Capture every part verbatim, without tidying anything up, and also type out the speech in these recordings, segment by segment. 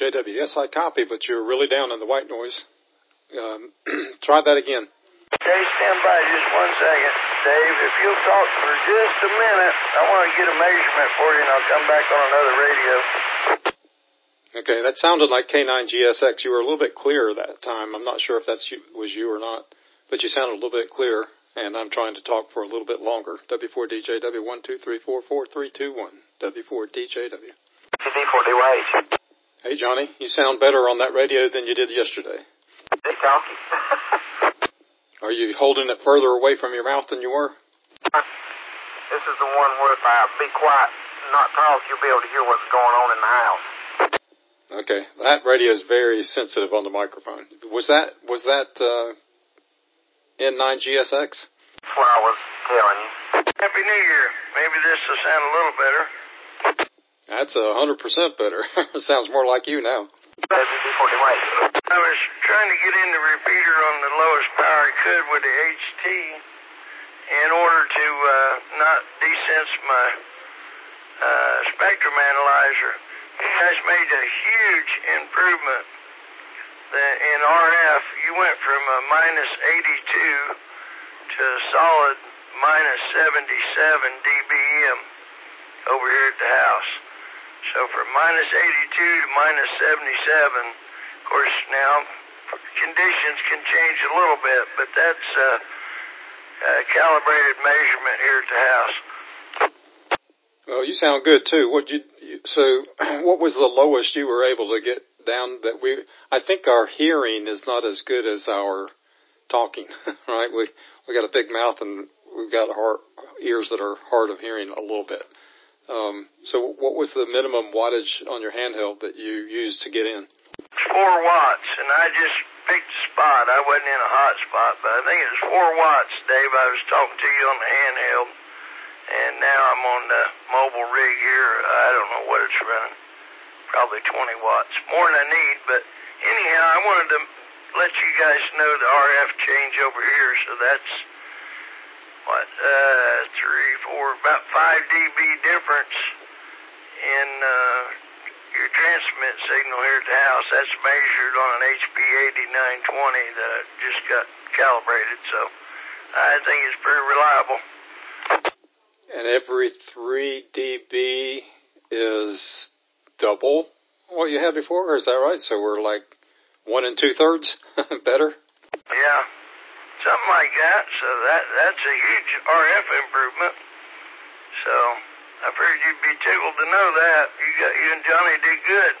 J W. Yes, I copy, but you're really down in the white noise. Um, try that again. Okay, stand by just one second. Dave, if you'll talk for just a minute, I want to get a measurement for you, and I'll come back on another radio. Okay, that sounded like K nine G S X. You were a little bit clearer that time. I'm not sure if that was you or not, but you sounded a little bit clearer, and I'm trying to talk for a little bit longer. W four D J W, one two three four four three two one. W four D J W. D four D Y H. Hey, Johnny, you sound better on that radio than you did yesterday. Hey, talking. Are you holding it further away from your mouth than you were? This is the one where if I be quiet and not talk, you'll be able to hear what's going on in the house. Okay, that radio is very sensitive on the microphone. Was that was that uh, N nine G S X? That's what I was telling you. Happy New Year. Maybe this will sound a little better. That's a hundred percent better. Sounds more like you now. I was trying to get in the repeater on the lowest power I could with the H T in order to uh, not desense my uh, spectrum analyzer. You guys made a huge improvement in R F. You went from a minus eighty-two to a solid minus seventy-seven D B M over here at the house. So from minus eighty-two to minus seventy-seven, of course now conditions can change a little bit, but that's a, a calibrated measurement here at the house. Well, you sound good too. What you so? What was the lowest you were able to get down? That we, I think our hearing is not as good as our talking, right? We we got a big mouth and we've got hard, ears that are hard of hearing a little bit. Um, so, what was the minimum wattage on your handheld that you used to get in? Four watts, and I just picked a spot. I wasn't in a hot spot, but I think it was four watts, Dave. I was talking to you on the handheld. And now I'm on the mobile rig here. I don't know what it's running. Probably twenty watts. More than I need, but anyhow, I wanted to let you guys know the R F change over here. So that's, what, uh, three, four, about five D B difference in uh, your transmit signal here at the house. That's measured on an H P eighty-nine twenty that I just got calibrated. So I think it's pretty reliable. And every three D B is double what you had before, or is that right? So we're like one and two thirds better? Yeah, something like that. So that that's a huge R F improvement. So I figured you'd be tickled to know that. You got you and Johnny did good.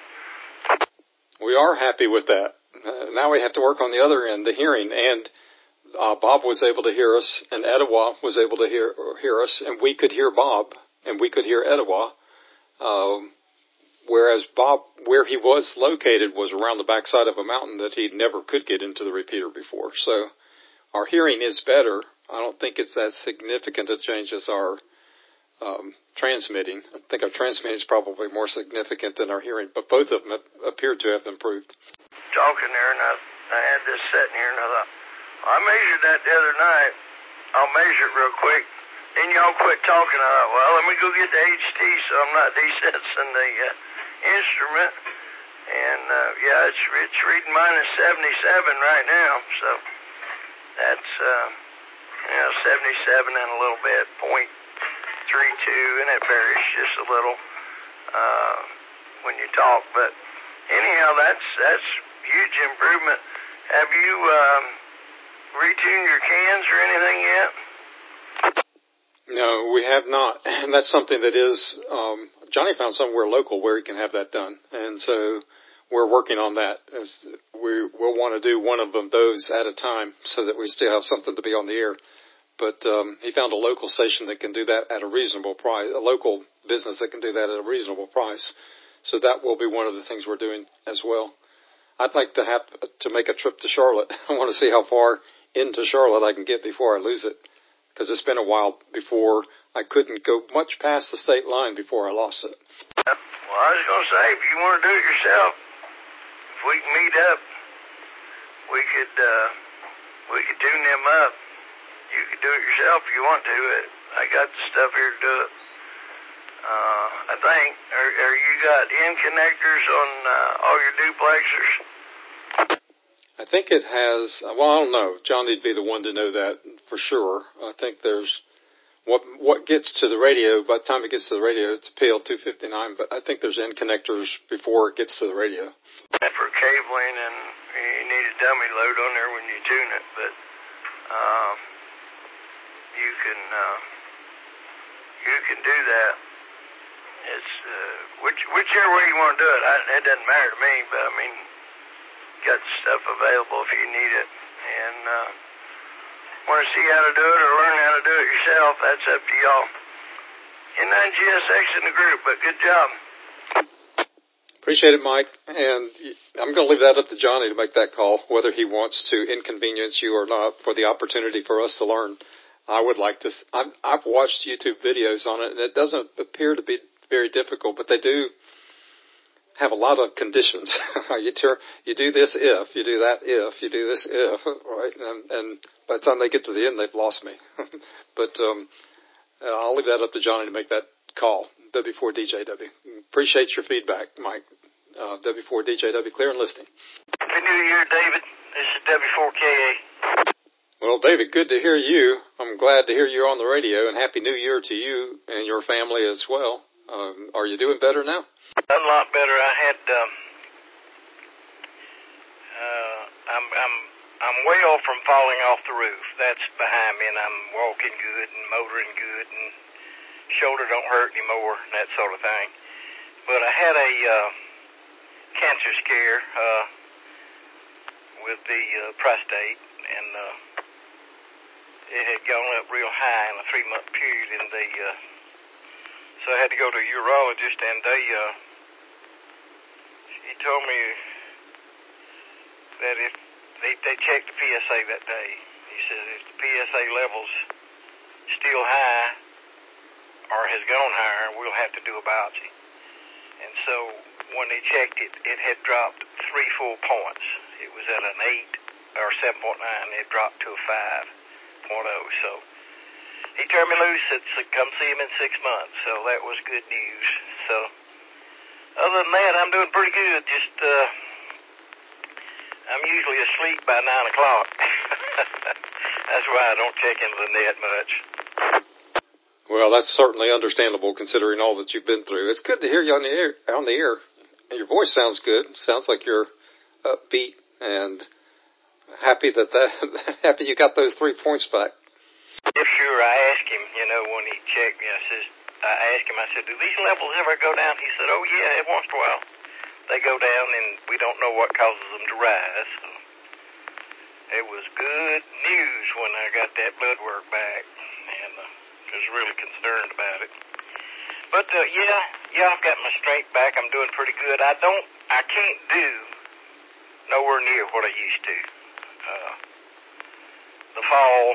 We are happy with that. Uh, now we have to work on the other end, the hearing, and Uh, Bob was able to hear us, and Etowah was able to hear hear us, and we could hear Bob, and we could hear Etowah. Um, whereas Bob, where he was located, was around the backside of a mountain that he never could get into the repeater before. So our hearing is better. I don't think it's as significant a change as our um, transmitting. I think our transmitting is probably more significant than our hearing, but both of them appear to have improved. Talking there, and I, I had this sitting here, and I thought, I measured that the other night. I'll measure it real quick. Then y'all quit talking. I thought, well, let me go get the H T so I'm not desensing the uh, instrument. And, uh, yeah, it's, it's reading minus seventy-seven right now. So that's, uh, you know, seventy-seven and a little bit, point three two, and it varies just a little uh, when you talk. But anyhow, that's, that's huge improvement. Have you... Um, retune your cans or anything yet? No, we have not. And that's something that is, um, Johnny found somewhere local where he can have that done. And so we're working on that. As we, we'll want to do one of them, those at a time so that we still have something to be on the air. But um, he found a local station that can do that at a reasonable price, a local business that can do that at a reasonable price. So that will be one of the things we're doing as well. I'd like to have to make a trip to Charlotte. I want to see how far into Charlotte I can get before I lose it, because it's been a while before I couldn't go much past the state line before I lost it. Well, I was going to say, if you want to do it yourself, if we can meet up, we could uh, we could tune them up. You could do it yourself if you want to. I got the stuff here to do it. Uh, I think. Are, are you got end connectors on uh, all your duplexers? I think it has, well, I don't know. Johnny'd be the one to know that for sure. I think there's, what what gets to the radio, by the time it gets to the radio, it's P L two fifty-nine, but I think there's end connectors before it gets to the radio. For cabling, and you need a dummy load on there when you tune it, but uh, you can uh, you can do that. It's uh, which whichever way you want to do it. I, it doesn't matter to me, but I mean, got stuff available if you need it, and uh, want to see how to do it or learn how to do it yourself. That's up to y'all. N nine G S X in the group, but good job. Appreciate it, Mike. And I'm going to leave that up to Johnny to make that call, whether he wants to inconvenience you or not for the opportunity for us to learn. I would like to. I've, I've watched YouTube videos on it, and it doesn't appear to be very difficult, but they do have a lot of conditions. you, ter- you do this if, you do that if, you do this if, right? And, and by the time they get to the end, they've lost me. but um, I'll leave that up to Johnny to make that call. W four D J W. Appreciate your feedback, Mike. Uh, W four D J W, clear and listening. Happy New Year, David. This is W four K A. Well, David, good to hear you. I'm glad to hear you're on the radio, and Happy New Year to you and your family as well. Um, are you doing better now? A lot better. I had, um, uh, I'm, I'm, I'm way off from falling off the roof. That's behind me, and I'm walking good and motoring good, and shoulder don't hurt anymore, and that sort of thing. But I had a uh, cancer scare uh, with the uh, prostate, and uh, it had gone up real high in a three-month period, and they, uh, so I had to go to a urologist, and they, uh, he told me that if they, they checked the P S A that day, he said if the P S A level's still high or has gone higher, we'll have to do a biopsy. And so when they checked it, it had dropped three full points. It was at an eight or seven point nine, it dropped to a five point oh. So he turned me loose, said, come see him in six months. So that was good news. So other than that, I'm doing pretty good. Just, uh, I'm usually asleep by nine o'clock. That's why I don't check into the net much. Well, that's certainly understandable considering all that you've been through. It's good to hear you on the air. On the air. Your voice sounds good. Sounds like you're upbeat and happy that, that happy you got those three points back. Yeah, sure. I asked him, you know, when he checked me, I says, I asked him, I said, do these levels ever go down? He said, oh yeah, every once in a while they go down, and we don't know what causes them to rise. So it was good news when I got that blood work back, and uh, was really concerned about it. But uh, yeah, yeah, I've got my strength back. I'm doing pretty good. I don't, I can't do nowhere near what I used to. Uh, the fall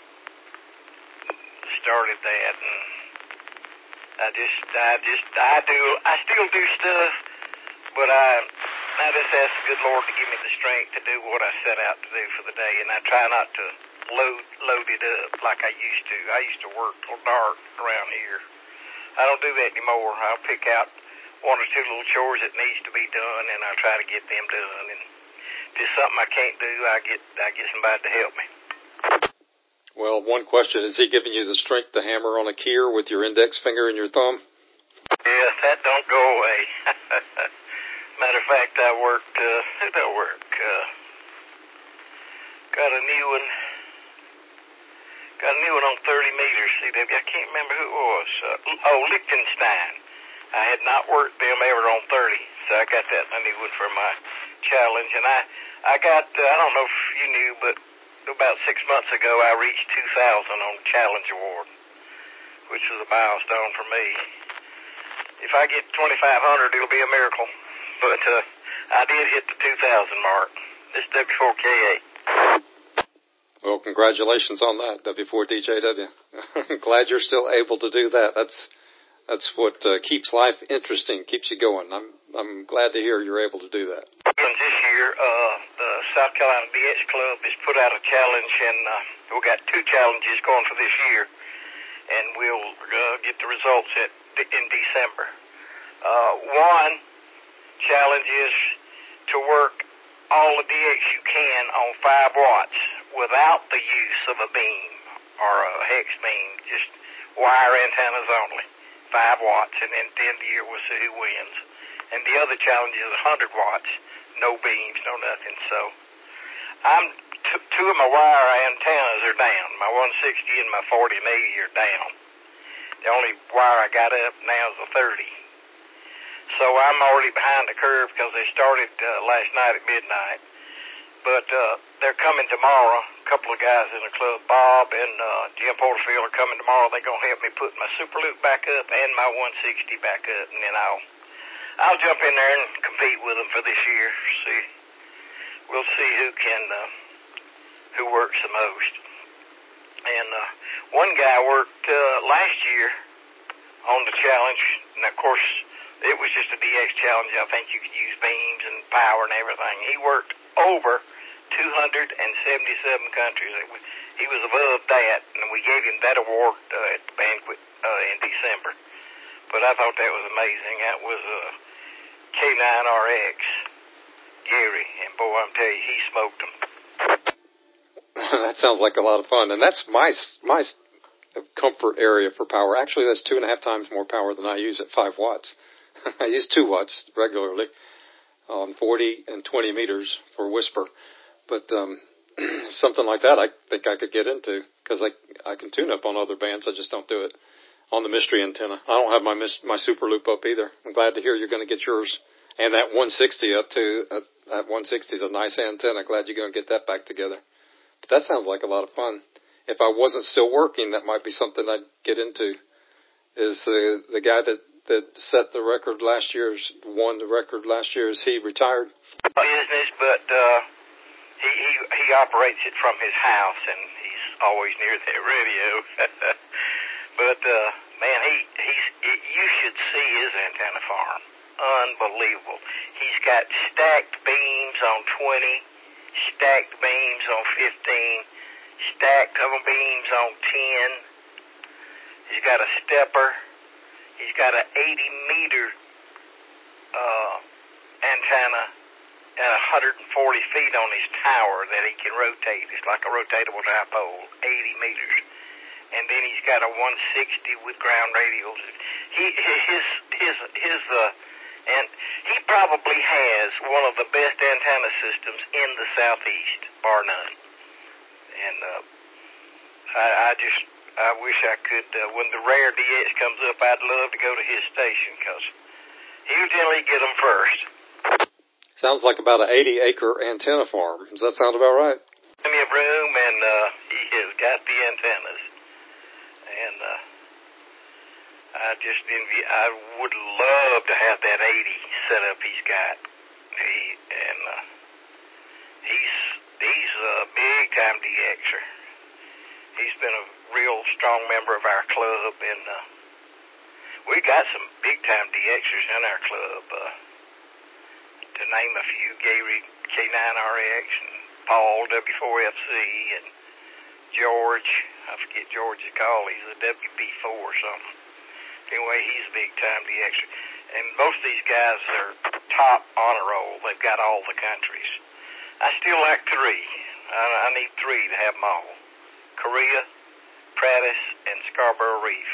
started that, and I just, I just, I do, I still do stuff, but I, I just ask the good Lord to give me the strength to do what I set out to do for the day, and I try not to load, load it up like I used to. I used to work till dark around here. I don't do that anymore. I'll pick out one or two little chores that needs to be done, and I try to get them done. And if it's something I can't do, I get, I get somebody to help me. Well, one question, is he giving you the strength to hammer on a keyer with your index finger and your thumb? Yeah, that don't go away. Matter of fact, I worked, uh, who did I work? Uh, got a new one. Got a new one on thirty meters, C W. I can't remember who it was. Uh, oh, Liechtenstein. I had not worked them ever on thirty, so I got that a new one for my challenge. And I, I got, uh, I don't know if you knew, but about six months ago, I reached two thousand on the Challenge Award, which was a milestone for me. If I get twenty-five hundred, it'll be a miracle. But uh, I did hit the two thousand mark. This is W four K A. Well, congratulations on that, W four D J W. I'm glad you're still able to do that. That's that's what uh, keeps life interesting, keeps you going. I'm I'm glad to hear you're able to do that. This year, uh, the South Carolina B H Club has put out a challenge, and uh, we've got two challenges going for this year, and we'll uh, get the results at in December. Uh, one challenge is to work all the D X you can on five watts without the use of a beam or a hex beam, just wire antennas only, five watts, and then at the end of the year we'll see who wins. And the other challenge is one hundred watts, no beams, no nothing. So I'm t- two of my wire antennas are down. My one sixty and my forty and eighty are down. The only wire I got up now is a thirty. So I'm already behind the curve because they started uh, last night at midnight. But uh, they're coming tomorrow. A couple of guys in the club, Bob and uh, Jim Porterfield, are coming tomorrow. They're going to help me put my Super Loop back up and my one sixty back up. And then I'll I'll jump in there and compete with them for this year. See, we'll see who can uh, who works the most. And uh, one guy worked uh, last year on the challenge, and of course it was just a D X challenge. I think you could use beams and power and everything. He worked over two hundred seventy-seven countries. He was above that, and we gave him that award uh, at the banquet uh, in December. But I thought that was amazing. That was a uh, K nine R X, Gary, and boy, I'm telling you, he smoked them. That sounds like a lot of fun, and that's my my comfort area for power. Actually, that's two and a half times more power than I use at five watts. I use two watts regularly on forty and twenty meters for whisper. But um, something like that I think I could get into because I, I can tune up on other bands. I just don't do it on the mystery antenna. I don't have my my Super Loop up either. I'm glad to hear you're going to get yours and that one sixty up too. Uh, that one sixty is a nice antenna. Glad you're going to get that back together. But that sounds like a lot of fun. If I wasn't still working, that might be something I'd get into. Is the the guy that that set the record last year, won the record last year, is he retired? Business, but uh, he, he he operates it from his house, and he's always near that radio. But uh, man, he he's he, you should see his antenna farm. Unbelievable. He's got stacked beams on twenty, stacked beams on fifteen, stacked beams on ten. He's got a stepper. He's got an eighty meter uh, antenna at one hundred forty feet on his tower that he can rotate. It's like a rotatable dipole, eighty meters. And then he's got a one sixty with ground radials. He his his his uh, and he probably has one of the best antenna systems in the Southeast, bar none. And uh, I, I just. I wish I could, uh, when the rare D X comes up, I'd love to go to his station because he'll generally get them first. Sounds like about an eighty acre antenna farm. Does that sound about right? Plenty of room, and uh, he has got the antennas. And uh, I just envy, I would love to have that eighty setup he's got. He, and uh, he's, he's a big time D Xer. He's been a real strong member of our club, and uh, we got some big-time D Xers in our club. Uh, to name a few, Gary K nine R X, and Paul W four F C, and George, I forget George's call, he's a W B four or something. Anyway, he's a big-time D Xer. And most of these guys are top honor roll. They've got all the countries. I still like three. I, I need three to have them all. Korea, Pratis, and Scarborough Reef.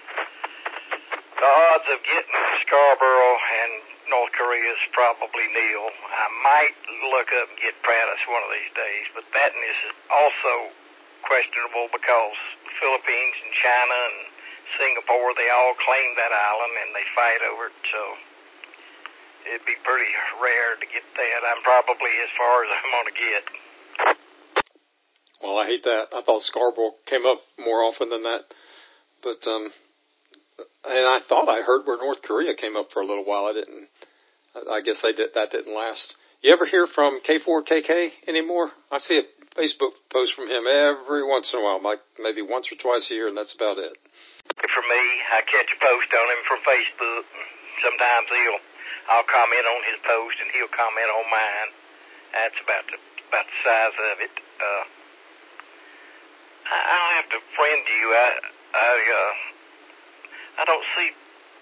The odds of getting Scarborough and North Korea is probably nil. I might look up and get Pratis one of these days, but that is also questionable because the Philippines and China and Singapore, they all claim that island and they fight over it, so it'd be pretty rare to get that. I'm probably as far as I'm going to get. Well, I hate that. I thought Scarborough came up more often than that. But, um, and I thought I heard where North Korea came up for a little while. I didn't, I guess they did, that didn't last. You ever hear from K four K K anymore? I see a Facebook post from him every once in a while, like maybe once or twice a year, and that's about it. For me, I catch a post on him from Facebook. Sometimes he'll, I'll comment on his post and he'll comment on mine. That's about the, about the size of it. Uh, I don't have to friend you. I I uh I don't see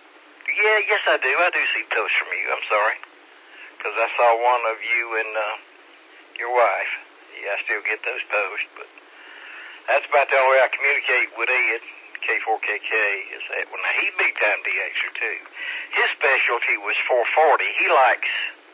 Yeah, yes, I do. I do see posts from you. I'm sorry. Because I saw one of you and uh, your wife. Yeah, I still get those posts, but that's about the only way I communicate with Ed, K four K K, is that when he's big-time D Xer, too. His specialty was four forty. He likes,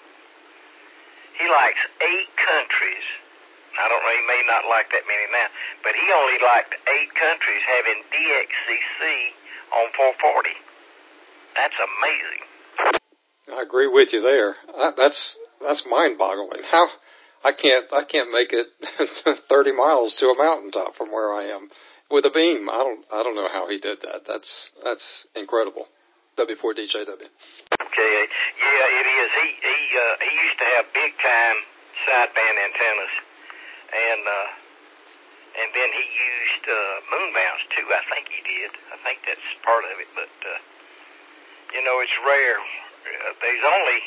he likes eight countries. I don't know, he may not like that many now, but he only liked eight countries having D X C C on four forty. That's amazing. I agree with you there. That's that's mind-boggling. How I can't I can't make it thirty miles to a mountaintop from where I am with a beam. I don't I don't know how he did that. That's that's incredible. W four D J W. Okay, yeah, it is. He he uh, he used to have big-time sideband antennas, and uh, and then he used uh, moon mounts too. I think he did. I think that's part of it. But uh, you know, it's rare. Uh, there's only,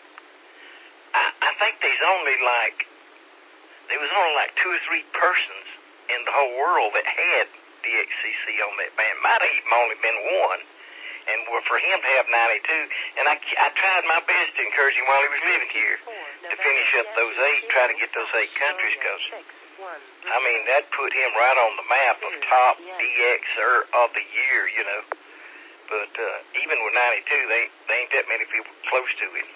I, I think there's only like, there was only like two or three persons in the whole world that had D X C C on that band. Might have even only been one. And for him to have ninety-two, and I, I tried my best to encourage him while he was living here to finish up those eight, try to get those eight countries, because, I mean, that put him right on the map of top D Xer of the year, you know. But uh, even with ninety-two, they, they ain't that many people close to him.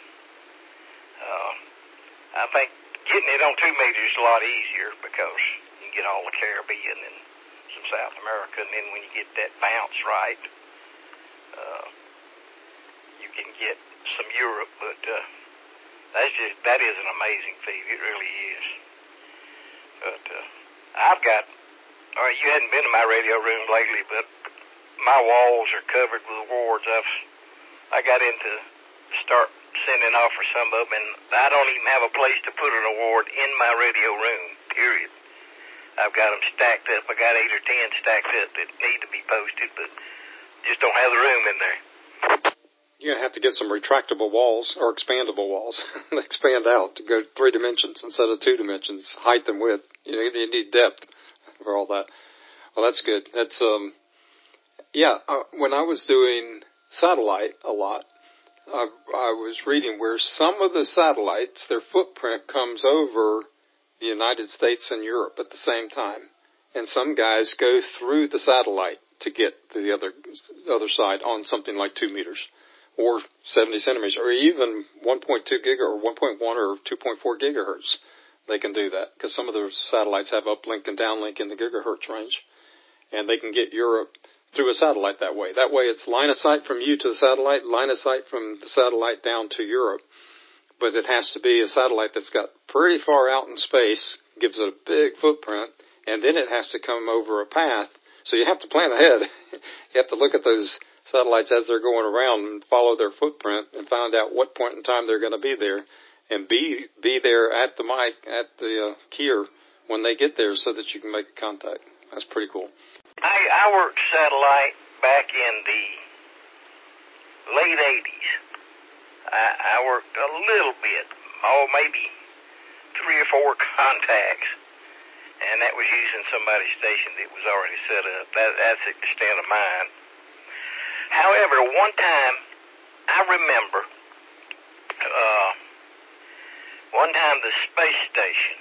Uh, I think getting it on two meters is a lot easier because you can get all the Caribbean and some South America, and then when you get that bounce right, uh, you can get some Europe. But uh, that's just that is an amazing feat. It really is. But uh, I've got. All right, you hadn't been to my radio room lately, but my walls are covered with awards. I've I got into start sending off for some of them, and I don't even have a place to put an award in my radio room, period. I've got them stacked up. I got eight or ten stacked up that need to be posted, but just don't have the room in there. You're going to have to get some retractable walls or expandable walls. They expand out to go three dimensions instead of two dimensions, height and width. You know, you need depth for all that. Well, that's good. That's, um, Yeah, uh, when I was doing satellite a lot, I, I was reading where some of the satellites, their footprint comes over the United States and Europe at the same time. And some guys go through the satellite to get to the other other side on something like two meters or seventy centimeters or even one point two gigahertz or one point one or two point four gigahertz. They can do that because some of the satellites have uplink and downlink in the gigahertz range. And they can get Europe through a satellite that way. That way it's line of sight from you to the satellite, line of sight from the satellite down to Europe. But it has to be a satellite that's got pretty far out in space, gives it a big footprint, and then it has to come over a path. So you have to plan ahead. You have to look at those satellites as they're going around and follow their footprint and find out what point in time they're going to be there and be be there at the mic, at the uh, keyer when they get there so that you can make contact. That's pretty cool. I, I worked satellite back in the late eighties. I, I worked a little bit, oh, maybe three or four contacts, and that was using somebody's station that was already set up. That, that's the extent of mine. However, one time, I remember, uh, one time the space station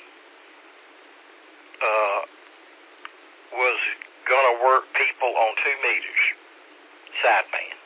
uh, was going to work people on two meters sideband.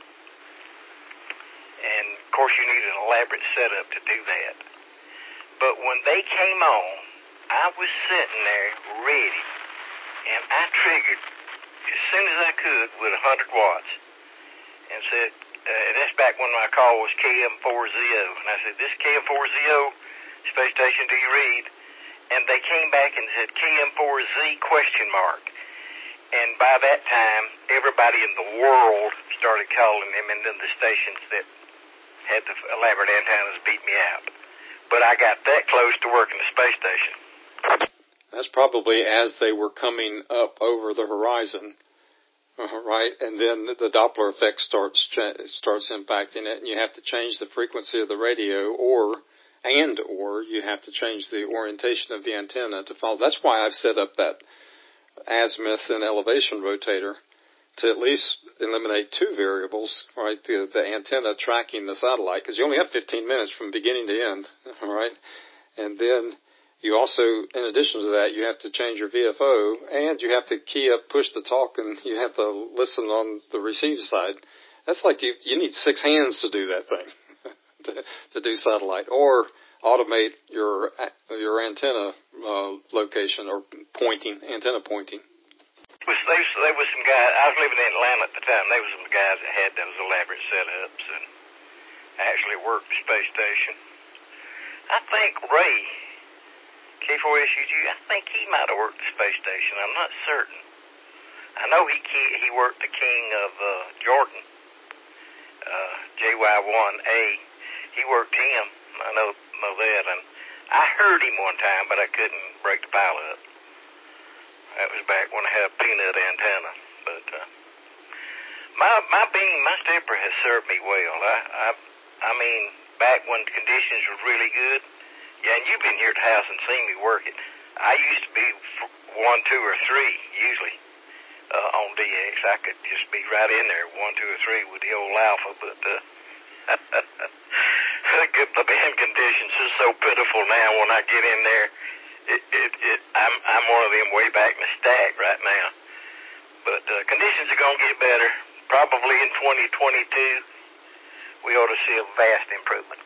And, of course, you need an elaborate setup to do that. But when they came on, I was sitting there ready, and I triggered as soon as I could with one hundred watts and said, uh, that's back when my call was K M four Z O. And I said, this K M four Z O space station, do you read? And they came back and said K M four Z question mark. And by that time, everybody in the world started calling them, and then the stations that had the elaborate antennas beat me out. But I got that close to working the space station. That's probably as they were coming up over the horizon, uh, right? And then the Doppler effect starts starts impacting it, and you have to change the frequency of the radio, or and or you have to change the orientation of the antenna to follow. That's why I've set up that azimuth and elevation rotator to at least eliminate two variables, right? The, the antenna tracking the satellite, because you only have fifteen minutes from beginning to end, all right? And then you also, in addition to that, you have to change your V F O, and you have to key up, push to talk, and you have to listen on the receive side. That's like you, you need six hands to do that thing, to, to do satellite, or automate your your antenna uh, location or pointing, antenna pointing. Was, there, there was some guys, I was living in Atlanta at the time, there was some guys that had those elaborate setups and actually worked the space station. I think Ray, K four S U G, I think he might have worked the space station. I'm not certain. I know he he worked the King of uh, Jordan, uh, J Y one A. He worked him. I know know that, and I heard him one time, but I couldn't break the pilot up. That was back when I had a peanut antenna. But uh, my my beam, my stepper has served me well. I I I mean, back when the conditions was really good. Yeah, and you've been here at the house and seen me work it. I used to be one, two, or three usually uh, on D X. I could just be right in there, one, two, or three with the old Alpha, but. Uh, the band conditions are so pitiful now. When I get in there, it, it, it, I'm, I'm one of them way back in the stack right now. But uh, conditions are going to get better. Probably in twenty twenty-two, we ought to see a vast improvement.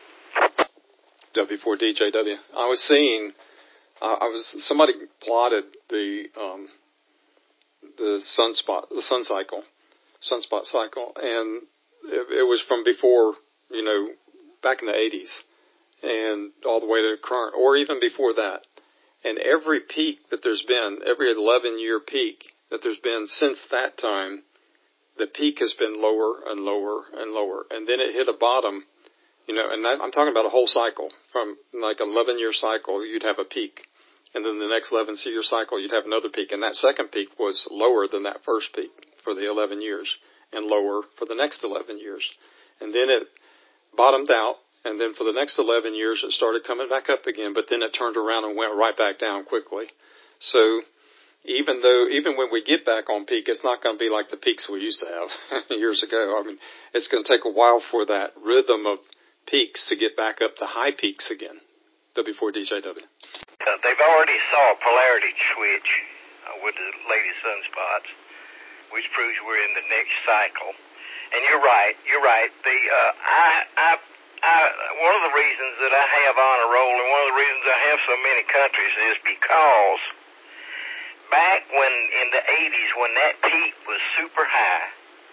W four D J W. I was seeing, uh, I was somebody plotted the um, the sunspot, the sun cycle, sunspot cycle, and it, it was from before, you know, back in the eighties, and all the way to current, or even before that. And every peak that there's been, every eleven-year peak that there's been since that time, the peak has been lower and lower and lower. And then it hit a bottom, you know, and that, I'm talking about a whole cycle. From like an eleven-year cycle, you'd have a peak. And then the next eleven-year cycle, you'd have another peak. And that second peak was lower than that first peak for the eleven years, and lower for the next eleven years. And then it bottomed out, and then for the next eleven years, it started coming back up again, but then it turned around and went right back down quickly. So even though, even when we get back on peak, it's not going to be like the peaks we used to have years ago. I mean, it's going to take a while for that rhythm of peaks to get back up to high peaks again. W four D J W. Uh, they've already saw a polarity switch uh, with the latest sunspots, which proves we're in the next cycle. And you're right, you're right. The uh, I, I, I, one of the reasons that I have on a roll, and one of the reasons I have so many countries, is because back when in the eighties, when that peak was super high,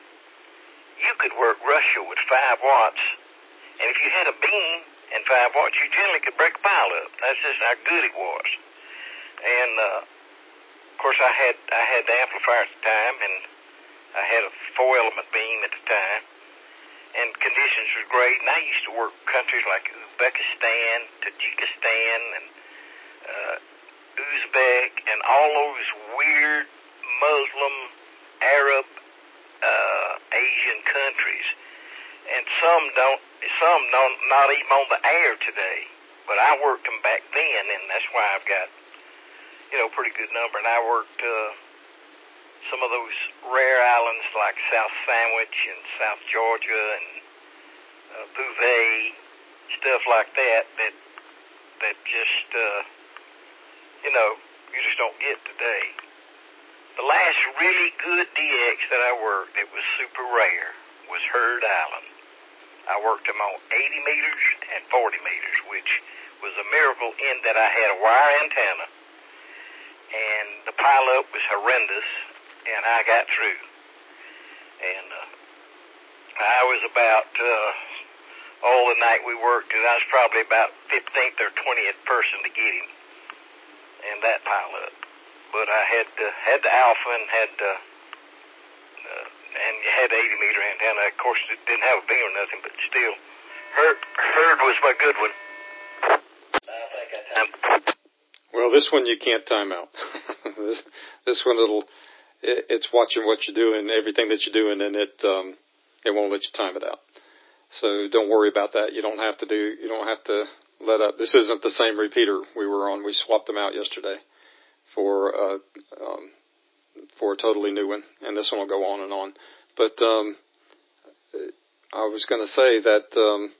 you could work Russia with five watts, and if you had a beam and five watts, you generally could break a pile up. That's just how good it was. And uh, of course, I had I had the amplifier at the time, and I had a four-element beam at the time, and conditions were great. And I used to work countries like Uzbekistan, Tajikistan, and uh, Uzbek, and all those weird Muslim, Arab, uh, Asian countries. And some don't, some don't, not even on the air today. But I worked them back then, and that's why I've got, you know, a pretty good number. And I worked uh, some of those rare islands like South Sandwich and South Georgia and uh, Bouvet, stuff like that, that that just, uh, you know, you just don't get today. The last really good D X that I worked that was super rare was Heard Island. I worked them on eighty meters and forty meters, which was a miracle in that I had a wire antenna, and the pileup was horrendous, and I got through. And uh, I was about, uh, all the night we worked, and I was probably about fifteenth or twentieth person to get him, and that pileup. But I had uh, had the Alpha and had uh, uh, and had the eighty meter antenna. Of course, it didn't have a beam or nothing, but still, Heard, Heard was my good one. I think I timed. Well, this one you can't time out. this, this one it'll it, it's watching what you're doing, everything that you're doing, and it um, it won't let you time it out. So don't worry about that. You don't have to do. You don't have to let up. This isn't the same repeater we were on. We swapped them out yesterday for uh, um, for a totally new one, and this one will go on and on. But um, I was going to say that um,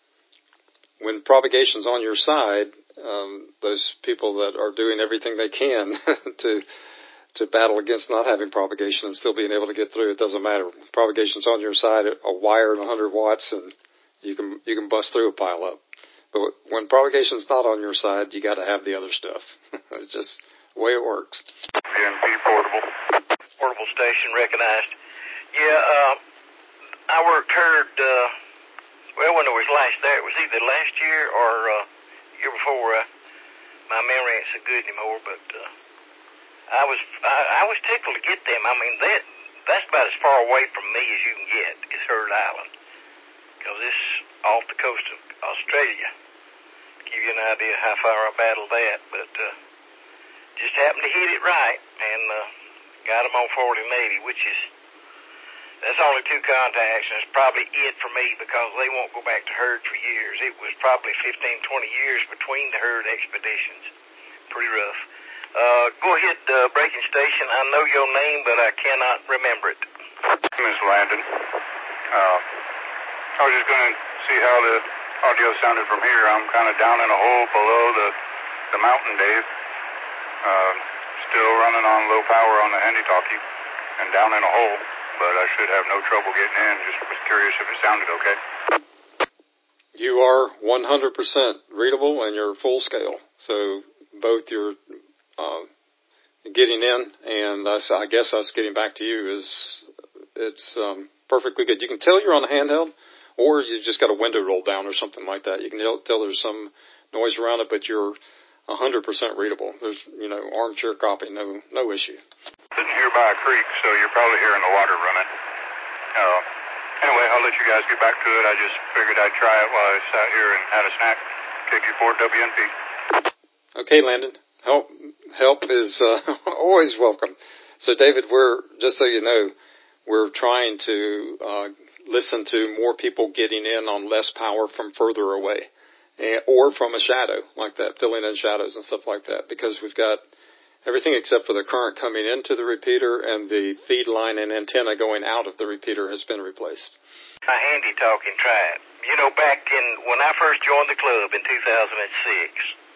when propagation's on your side, um, those people that are doing everything they can to to battle against not having propagation and still being able to get through, it doesn't matter. Propagation's on your side, a wire and one hundred watts, and you can you can bust through a pile up. But when propagation's not on your side, you got to have the other stuff. It's just the way it works. B N P portable. Portable station recognized. Yeah, uh, I worked herd, uh, well, when it was last there, it was either last year or uh, year before. Uh, my memory ain't so good anymore, but uh, I was I, I was tickled to get them. I mean, that that's about as far away from me as you can get, is Herd Island, because it's off the coast of Australia. Give you an idea how far I battled that, but uh, just happened to hit it right and uh, got them on forty and eighty, which is, that's only two contacts, and it's probably it for me because they won't go back to herd for years. It was probably fifteen, twenty years between the herd expeditions. Pretty rough. Uh, go ahead, uh, breaking station. I know your name, but I cannot remember it. Miss Landon. Uh, I was just going to see how the audio sounded from here. I'm kind of down in a hole below the, the mountain, Dave. Uh, still running on low power on the handy-talkie and down in a hole, but I should have no trouble getting in. Just was curious if it sounded okay. You are one hundred percent readable and you're full scale. So both your uh, getting in and us, I guess us getting back to you is it's um, perfectly good. You can tell you're on a handheld, or you just got a window rolled down or something like that. You can tell, tell there's some noise around it, but you're one hundred percent readable. There's, you know, armchair copy, no no issue. Sitting here by a creek, so you're probably hearing the water running. Uh, anyway, I'll let you guys get back to it. I just figured I'd try it while I sat here and had a snack. K G four W N P. Okay, Landon. Help help is uh, always welcome. So, David, we're, just so you know, we're trying to uh, listen to more people getting in on less power from further away, and, or from a shadow like that, filling in shadows and stuff like that, because we've got everything except for the current coming into the repeater, and the feed line and antenna going out of the repeater has been replaced. A handy talking tribe. You know, back in when I first joined the club in two thousand six,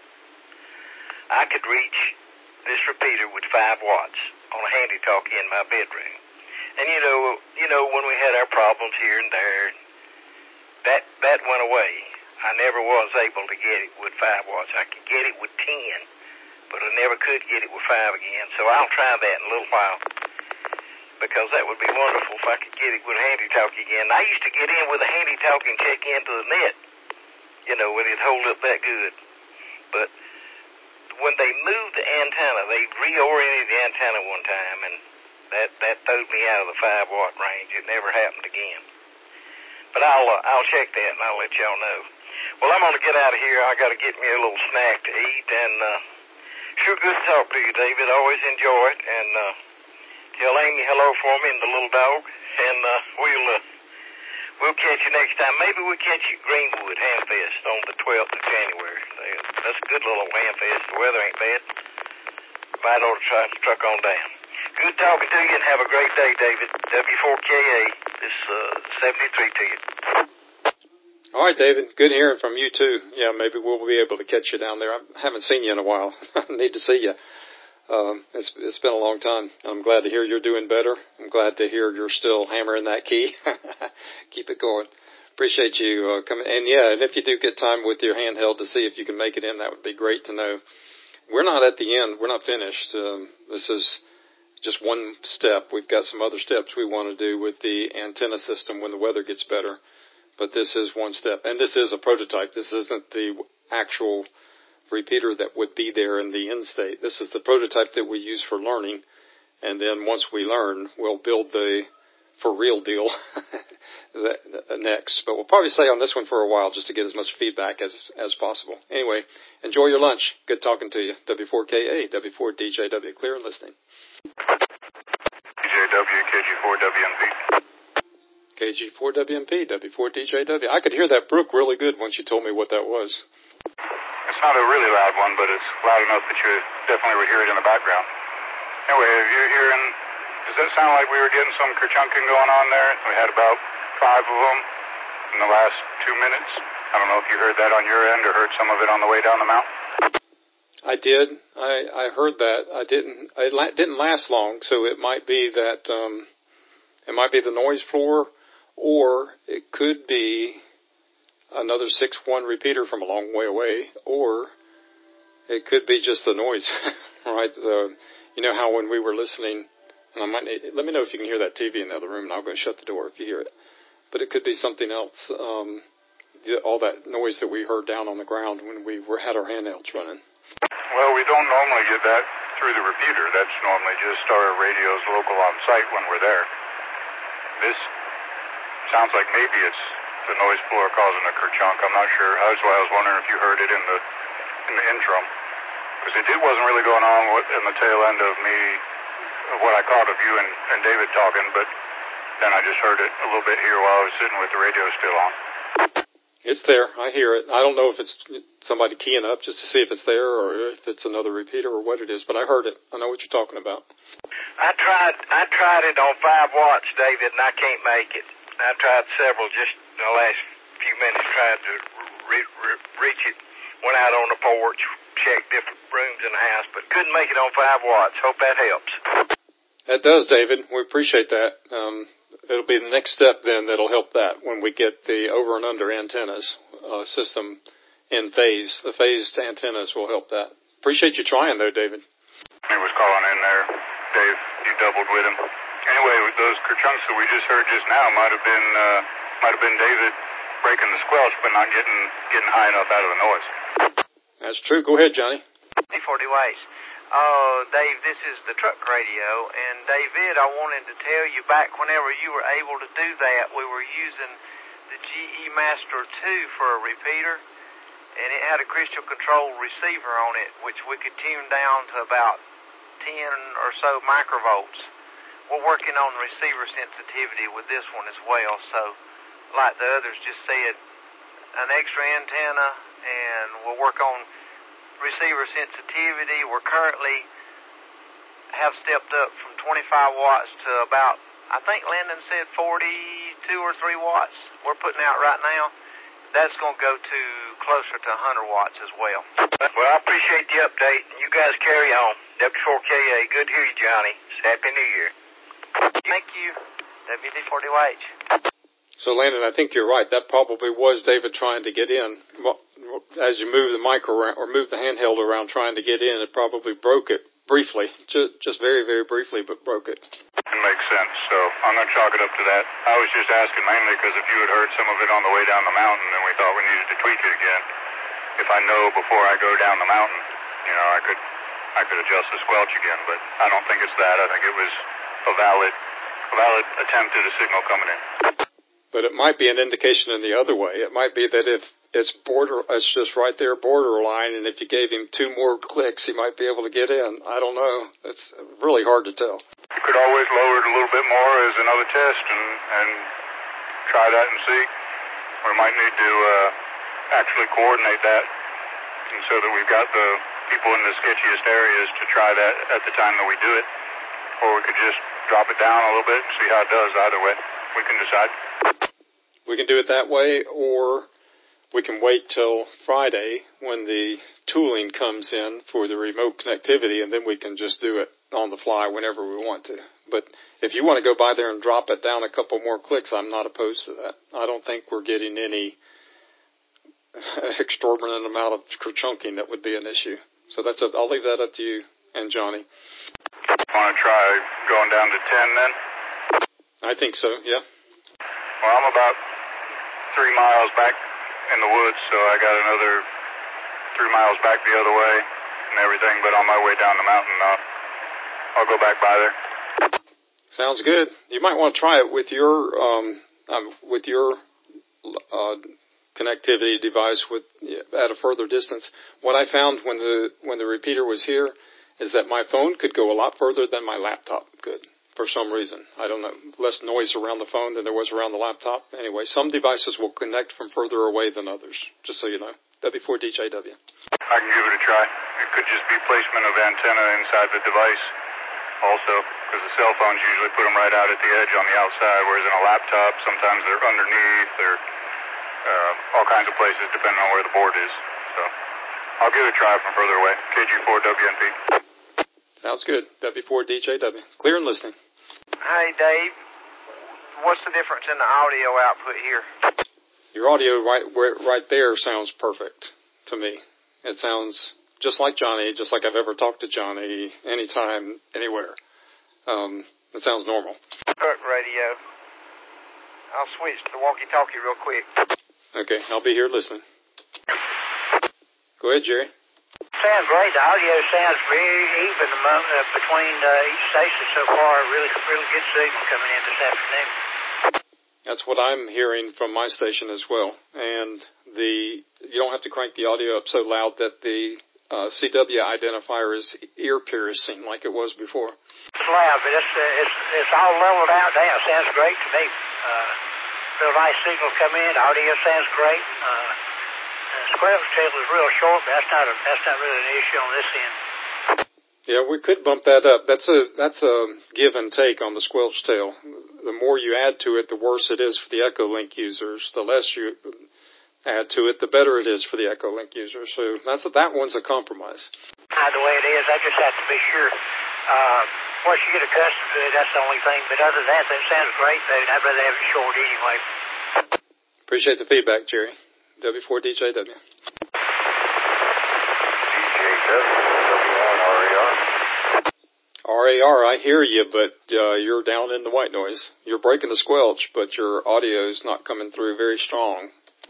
I could reach this repeater with five watts on a handy talkie in my bedroom. And you know, you know, when we had our problems here and there, that that went away. I never was able to get it with five watts. I could get it with ten, but I never could get it with five again. So I'll try that in a little while, because that would be wonderful if I could get it with a handy talkie again. I used to get in with a handy talkie and check into the net, you know, when it'd hold up that good. But when they moved the antenna, they reoriented the antenna one time, and that that throwed me out of the five watt range. It never happened again. But I'll uh, I'll check that and I'll let y'all know. Well, I'm gonna get out of here. I got to get me a little snack to eat, and uh, sure good to talk to you, David. Always enjoy it, and uh, tell Amy hello for me and the little dog, and uh, we'll uh, we'll catch you next time. Maybe we'll catch you at Greenwood Hamfest on the twelfth of January. That's a good little Hamfest. The weather ain't bad. Might ought to try to truck on down. Good talking to you, and have a great day, David. W four K A, this uh, seventy-three to you. All right, David. Good hearing from you, too. Yeah, maybe we'll be able to catch you down there. I haven't seen you in a while. I need to see you. Um, it's, it's been a long time. I'm glad to hear you're doing better. I'm glad to hear you're still hammering that key. Keep it going. Appreciate you uh, coming. And, yeah, and if you do get time with your handheld to see if you can make it in, that would be great to know. We're not at the end. We're not finished. Um, this is just one step. We've got some other steps we want to do with the antenna system when the weather gets better. But this is one step. And this is a prototype. This isn't the actual repeater that would be there in the end state. This is the prototype that we use for learning. And then once we learn, we'll build the for real deal next. But we'll probably stay on this one for a while just to get as much feedback as as possible. Anyway, enjoy your lunch. Good talking to you. W four K A, W four D J W, clear and listening. D J W, K G four W N P. K G four W M P, W four D J W. I could hear that brook really good once you told me what that was. It's not a really loud one, but it's loud enough that you definitely would hear it in the background. Anyway, if you're hearing does that sound like we were getting some kerchunking going on there? We had about five of them in the last two minutes. I don't know if you heard that on your end or heard some of it on the way down the mountain. I did. I, I heard that. I didn't. It la- didn't last long, so it might be that um, it might be the noise floor, or it could be another six one repeater from a long way away, or it could be just the noise, right? Uh, you know how when we were listening, and I might need, let me know if you can hear that T V in the other room, and I'll go shut the door if you hear it. But it could be something else. Um, all that noise that we heard down on the ground when we were had our handhelds running. Well, we don't normally get that through the repeater. That's normally just our radios local on site when we're there. This sounds like maybe it's the noise floor causing a kerchunk. I'm not sure. That's why I was wondering if you heard it in the in the interim. Because it, it wasn't really going on in the tail end of me, of what I caught of you and, and David talking, but then I just heard it a little bit here while I was sitting with the radio still on. It's there. I hear it. I don't know if it's somebody keying up just to see if it's there or if it's another repeater or what it is, but I heard it. I know what you're talking about. I tried I tried it on five watts, David, and I can't make it. I tried several just in the last few minutes, tried to re- re- reach it. Went out on the porch, checked different rooms in the house, but couldn't make it on five watts. Hope that helps. That does, David. We appreciate that. Um, it'll be the next step then that'll help that when we get the over and under antennas uh, system in phase. The phased antennas will help that. Appreciate you trying, though, David. He was calling in there. Dave, you doubled with him. Anyway, with those kerchunks that we just heard just now might have been uh, might have been David breaking the squelch, but not getting getting high enough out of the noise. That's true. Go ahead, Johnny. D forty Ways. Uh, Dave, this is the truck radio, and David, I wanted to tell you back whenever you were able to do that, we were using the G E Master two for a repeater, and it had a crystal control receiver on it, which we could tune down to about ten or so microvolts. We're working on receiver sensitivity with this one as well, so like the others just said, an extra antenna, and we'll work on receiver sensitivity. We're currently have stepped up from twenty-five watts to about, I think Landon said forty-two or three watts we're putting out right now. That's going to go to closer to one hundred watts as well. Well, I appreciate the update. You guys carry on. W four K A, good to hear you, Johnny. Happy New Year. Thank you, W D forty H. So, Landon, I think you're right. That probably was David trying to get in. As you move the mic around or move the handheld around trying to get in, it probably broke it briefly, just, just very, very briefly, but broke it. It makes sense, so I'm going to chalk it up to that. I was just asking mainly because if you had heard some of it on the way down the mountain, then we thought we needed to tweak it again. If I know before I go down the mountain, you know, I could I could adjust the squelch again, but I don't think it's that. I think it was a valid, a valid attempt at a signal coming in. But it might be an indication in the other way. It might be that if it's border, it's just right there borderline, and if you gave him two more clicks, he might be able to get in. I don't know. It's really hard to tell. You could always lower it a little bit more as another test and, and try that and see. We might need to uh, actually coordinate that, and so that we've got the people in the sketchiest areas to try that at the time that we do it. Or we could just drop it down a little bit and see how it does either way. We can decide. We can do it that way, or we can wait till Friday when the tooling comes in for the remote connectivity, and then we can just do it on the fly whenever we want to. But if you want to go by there and drop it down a couple more clicks, I'm not opposed to that. I don't think we're getting any extraordinary amount of chunking that would be an issue. So that's a, I'll leave that up to you and Johnny. Want to try going down to ten then? I think so, yeah. Well, I'm about three miles back in the woods, so I got another three miles back the other way and everything, but on my way down the mountain, uh, I'll go back by there. Sounds good. You might want to try it with your um, um with your uh, connectivity device with at a further distance. What I found when the when the repeater was here is that my phone could go a lot further than my laptop could. For some reason. I don't know, less noise around the phone than there was around the laptop. Anyway, some devices will connect from further away than others, just so you know. W four D J W. I can give it a try. It could just be placement of antenna inside the device. also, because the cell phones usually put them right out at the edge on the outside, whereas in a laptop, sometimes they're underneath or uh, all kinds of places depending on where the board is. So I'll give it a try from further away. K G four W N P. Sounds good. W four D J W. Clear and listening. Hey, Dave. What's the difference in the audio output here? Your audio right where, right there sounds perfect to me. It sounds just like Johnny, just like I've ever talked to Johnny anytime, anywhere. Um, it sounds normal. Truck radio. I'll switch to the walkie-talkie real quick. Okay, I'll be here listening. Go ahead, Jerry. Sounds great. The audio sounds very even among, uh, between uh, each station so far. Really, really good signal coming in this afternoon. That's what I'm hearing from my station as well. And the you don't have to crank the audio up so loud that the uh, C W identifier is ear piercing like it was before. It's loud, but it's uh, it's it's all leveled out now. Sounds great to me. Uh, real nice signal come in. Audio sounds great. Uh, the squelch tail is real short, but that's not a, that's not really an issue on this end. Yeah, we could bump that up. That's a that's a give and take on the squelch tail. The more you add to it, the worse it is for the Echolink users. The less you add to it, the better it is for the Echolink users. So that's that one's a compromise. Uh, the way it is, I just have to be sure. Uh, once you get accustomed to it, that's the only thing. But other than that, that sounds great, though. I'd rather have it short anyway. Appreciate the feedback, Jerry. W four D J W. D J W, W one R A R. R A R, I hear you, but uh, you're down in the white noise. You're breaking the squelch, but your audio's not coming through very strong.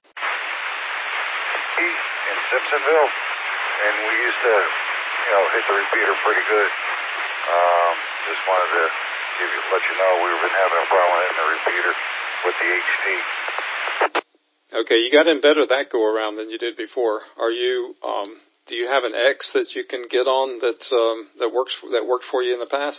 In Simpsonville, and we used to, you know, hit the repeater pretty good. Um, just wanted to give you, let you know we've been having a problem hitting the repeater with the H T. Okay, you got in better that go around than you did before. Are you? Um, do you have an X that you can get on that um, that works that worked for you in the past?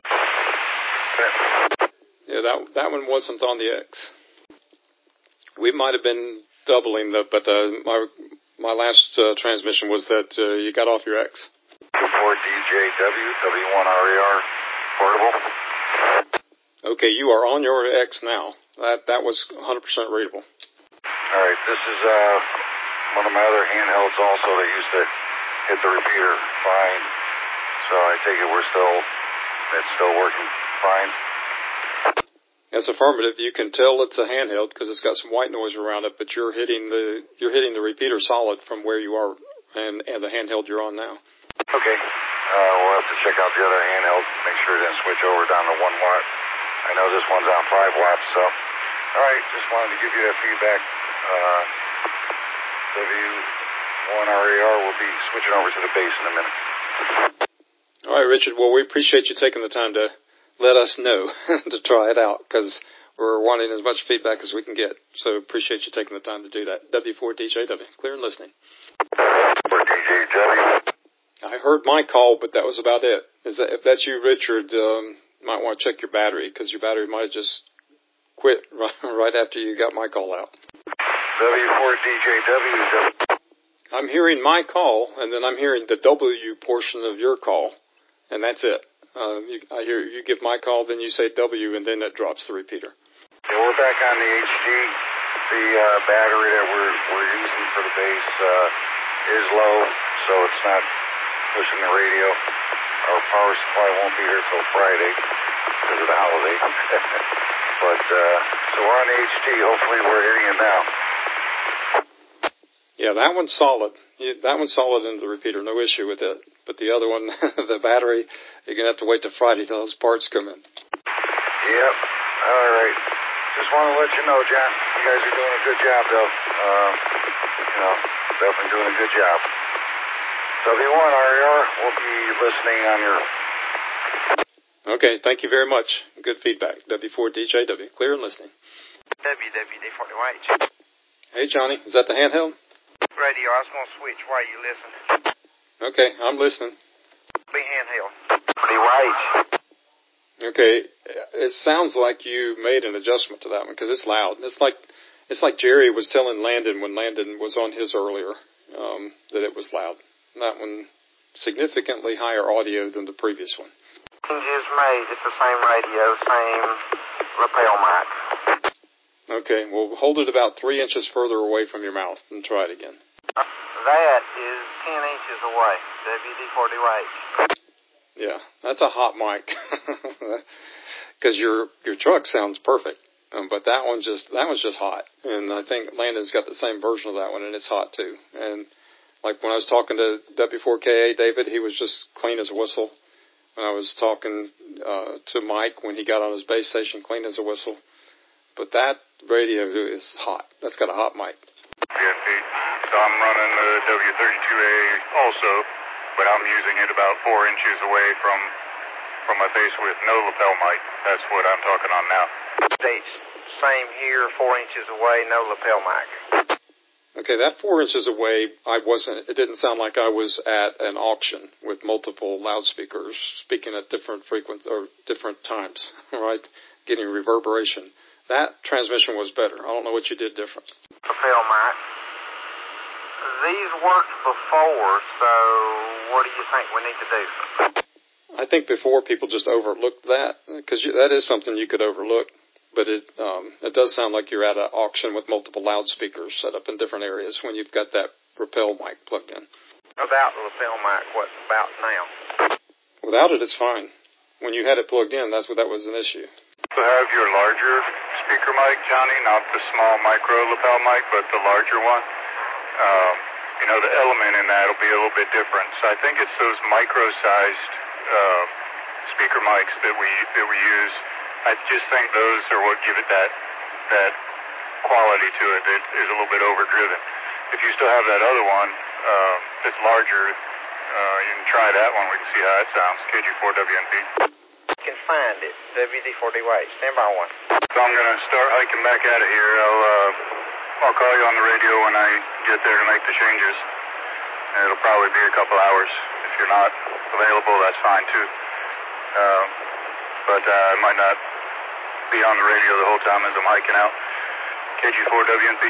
Yeah, that that one wasn't on the X. We might have been doubling the, but uh, my my last uh, transmission was that uh, you got off your X. four D J W, W one R A R, portable. Okay, you are on your X now. That that was one hundred percent readable. All right, this is uh, one of my other handhelds also that used to hit the repeater fine. So I take it we're still, it's still working fine. That's affirmative. You can tell it's a handheld because it's got some white noise around it, but you're hitting the you're hitting the repeater solid from where you are and, and the handheld you're on now. Okay, uh, we'll have to check out the other handheld, make sure it didn't switch over down to one watt. I know this one's on five watts, so all right, just wanted to give you that feedback. Uh, W one R A R will be switching over to the base in a minute. All right, Richard. Well, we appreciate you taking the time to let us know to try it out because we're wanting as much feedback as we can get. So appreciate you taking the time to do that. W four D J W, clear and listening. four D J W. I heard my call, but that was about it. Is that if that's you, Richard? Um, you might want to check your battery because your battery might have just quit right, right after you got my call out. W four D J W. I'm hearing my call, and then I'm hearing the W portion of your call, and that's it. Uh, you, I hear you give my call, then you say W, and then it drops the repeater. Yeah, we're back on the H D. The uh, battery that we're we're using for the base uh, is low, so it's not pushing the radio. Our power supply won't be here till Friday because of the holiday. But uh, so we're on the H D. Hopefully, we're hearing you now. Yeah, that one's solid. That one's solid into the repeater, no issue with it. But the other one, the battery, you're going to have to wait till Friday till those parts come in. Yep. All right. Just want to let you know, John, you guys are doing a good job, though. Um, you know, definitely doing a good job. W one R A R will be listening on your... Okay, thank you very much. Good feedback. W four D J W, clear and listening. W W D forty H. Hey, Johnny, is that the handheld? Radio, I was going to switch while you listen. Okay, I'm listening. Be handheld. Be right. Okay, it sounds like you made an adjustment to that one because it's loud. It's like it's like Jerry was telling Landon when Landon was on his earlier um, that it was loud. That one significantly higher audio than the previous one. Change is made. It's the same radio, same lapel mic. Okay, well, hold it about three inches further away from your mouth and try it again. That is ten inches away, W D forty H. Yeah, that's a hot mic. Because your your truck sounds perfect, um, but that one just that one's just hot. And I think Landon's got the same version of that one, and it's hot too. And like when I was talking to W four K A David, he was just clean as a whistle. When I was talking uh, to Mike when he got on his base station, clean as a whistle. But that radio is hot. That's got a hot mic. Yeah, Pete. So I'm running the W thirty-two A also, but I'm using it about four inches away from from my face with no lapel mic. That's what I'm talking on now. Same here, four inches away, no lapel mic. Okay, that four inches away, I wasn't. It didn't sound like I was at an auction with multiple loudspeakers speaking at different frequencies or different times, right? Getting reverberation. That transmission was better. I don't know what you did different. Lapel mic. These worked before, so what do you think we need to do? I think before people just overlooked that, because that is something you could overlook. But it um, it does sound like you're at an auction with multiple loudspeakers set up in different areas when you've got that lapel mic plugged in. About the lapel mic, what about now? Without it, it's fine. When you had it plugged in, that's what that was an issue. So have your larger speaker mic, Johnny, not the small micro lapel mic, but the larger one. Um, you know, the element in that will be a little bit different. So I think it's those micro-sized uh, speaker mics that we that we use. I just think those are what give it that that quality to it that is a little bit overdriven. If you still have that other one uh, that's larger, uh, you can try that one. We can see how it sounds. K G four W N P. You can find it. W D forty H. Stand by one. So I'm going to start hiking back out of here. I'll uh, I'll call you on the radio when I get there to make the changes. And it'll probably be a couple hours. If you're not available, that's fine too. Uh, but uh, I might not be on the radio the whole time as I'm hiking out. K G four W N P.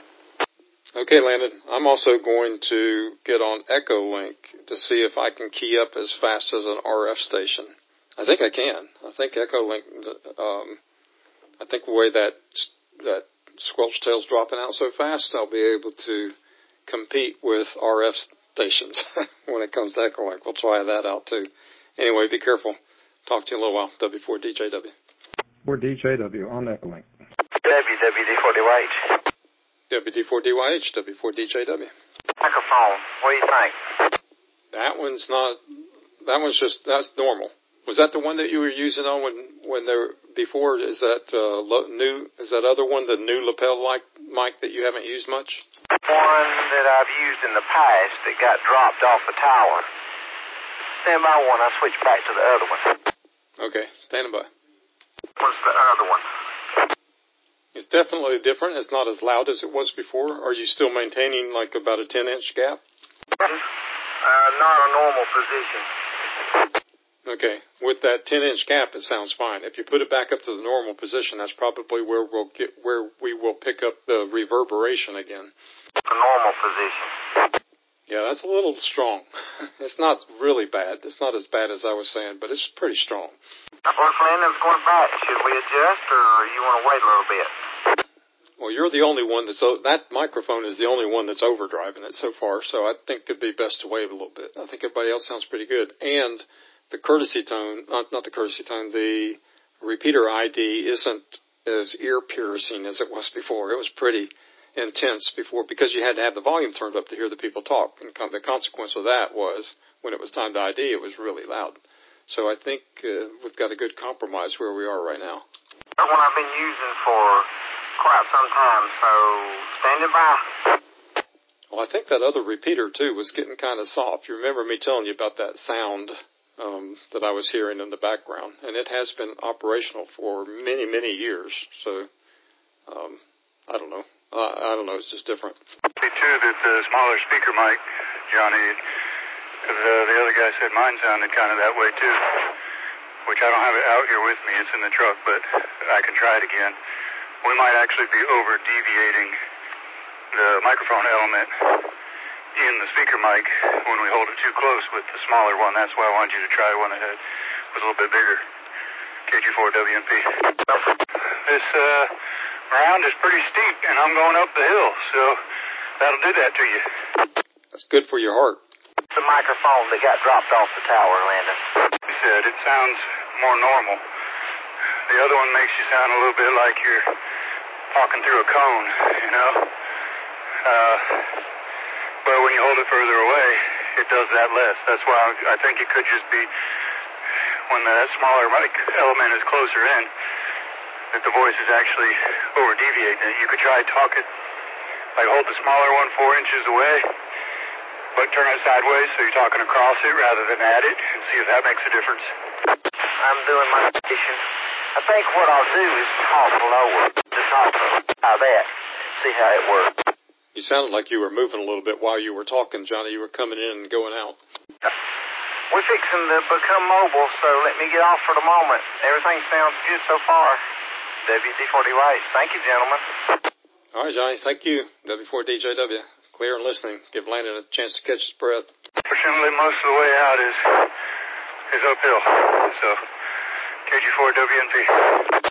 Okay, Landon. I'm also going to get on Echolink to see if I can key up as fast as an R F station. I think I can. I think Echolink, um, I think the way that that squelch tail's dropping out so fast, I'll be able to compete with R F stations when it comes to Echolink. We'll try that out too. Anyway, be careful. Talk to you in a little while. W four D J W. four D J W on Echolink. W D forty H. W D four D Y H, W four D J W. Microphone. What do you think? That one's not. That one's just. That's normal. Was that the one that you were using on when when there before? Is that uh, lo, new? Is that other one the new lapel mic mic that you haven't used much? One that I've used in the past that got dropped off the tower. Stand by one. I switch back to the other one. Okay, standing by. What's the other one? It's definitely different. It's not as loud as it was before. Are you still maintaining like about a ten inch gap? Uh, not a normal position. Okay. With that ten inch gap, it sounds fine. If you put it back up to the normal position, that's probably where we'll get, where we will pick up the reverberation again. A normal position. Yeah, that's a little strong. It's not really bad. It's not as bad as I was saying, but it's pretty strong. Once Landon's going back, should we adjust or you want to wait a little bit? Well, you're the only one that's, that microphone is the only one that's overdriving it so far, so I think it'd be best to wait a little bit. I think everybody else sounds pretty good. And the courtesy tone, not, not the courtesy tone, the repeater I D isn't as ear-piercing as it was before. It was pretty intense before because you had to have the volume turned up to hear the people talk. And the consequence of that was when it was time to I D, it was really loud. So I think uh, we've got a good compromise where we are right now. That one I've been using for quite some time, so standing by. Well, I think that other repeater, too, was getting kind of soft. You remember me telling you about that sound um, that I was hearing in the background, and it has been operational for many, many years. So um, I don't know. Uh, I don't know. It's just different. Me too, that the smaller speaker mic, Johnny, the, the other guy said mine sounded kind of that way too, which I don't have it out here with me. It's in the truck, but I can try it again. We might actually be over-deviating the microphone element in the speaker mic when we hold it too close with the smaller one. That's why I wanted you to try one that had was a little bit bigger. K G four W N P. This uh, round is pretty steep, and I'm going up the hill, so that'll do that to you. That's good for your heart. The microphone that got dropped off the tower, Landon. He said it sounds more normal. The other one makes you sound a little bit like you're talking through a cone, you know? Uh, but when you hold it further away, it does that less. That's why I think it could just be when that smaller mic element is closer in, that the voice is actually over-deviating it. You could try talking, like hold the smaller one four inches away, but turn it sideways so you're talking across it rather than at it, and see if that makes a difference. I'm doing my audition. I think what I'll do is talk lower, to talk about that, and see how it works. You sounded like you were moving a little bit while you were talking, Johnny. You were coming in and going out. We're fixing to become mobile, so let me get off for the moment. Everything sounds good so far. W D four D Y H. Thank you, gentlemen. All right, Johnny. Thank you. W four D J W. Clear and listening. Give Landon a chance to catch his breath. Fortunately, most of the way out is is uphill. So, K G four W N P.